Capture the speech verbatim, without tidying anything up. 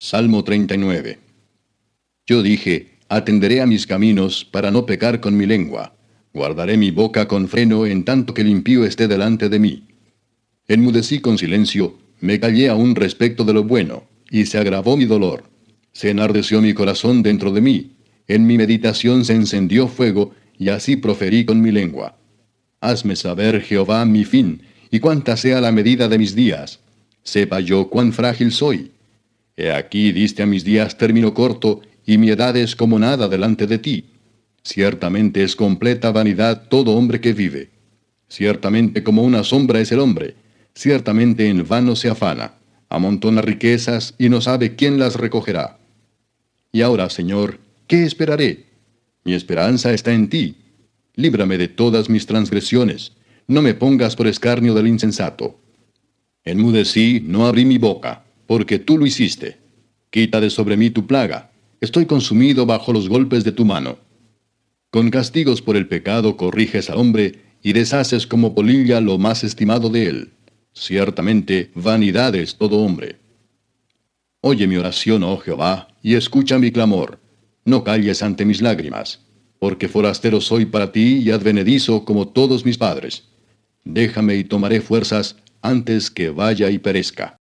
Salmo treinta y nueve. Yo dije, atenderé a mis caminos para no pecar con mi lengua. Guardaré mi boca con freno en tanto que el impío esté delante de mí. Enmudecí con silencio, me callé aún respecto de lo bueno, y se agravó mi dolor. Se enardeció mi corazón dentro de mí. En mi meditación se encendió fuego, y así proferí con mi lengua. Hazme saber, Jehová, mi fin, y cuánta sea la medida de mis días. Sepa yo cuán frágil soy. He aquí diste a mis días término corto, y mi edad es como nada delante de ti. Ciertamente es completa vanidad todo hombre que vive. Ciertamente como una sombra es el hombre. Ciertamente en vano se afana. Amontona riquezas y no sabe quién las recogerá. Y ahora, Señor, ¿qué esperaré? Mi esperanza está en ti. Líbrame de todas mis transgresiones. No me pongas por escarnio del insensato. Enmudecí, no abrí mi boca, porque tú lo hiciste. Quita de sobre mí tu plaga. Estoy consumido bajo los golpes de tu mano. Con castigos por el pecado corriges al hombre, y deshaces como polilla lo más estimado de él. Ciertamente, vanidad es todo hombre. Oye mi oración, oh Jehová, y escucha mi clamor. No calles ante mis lágrimas, porque forastero soy para ti y advenedizo como todos mis padres. Déjame y tomaré fuerzas antes que vaya y perezca.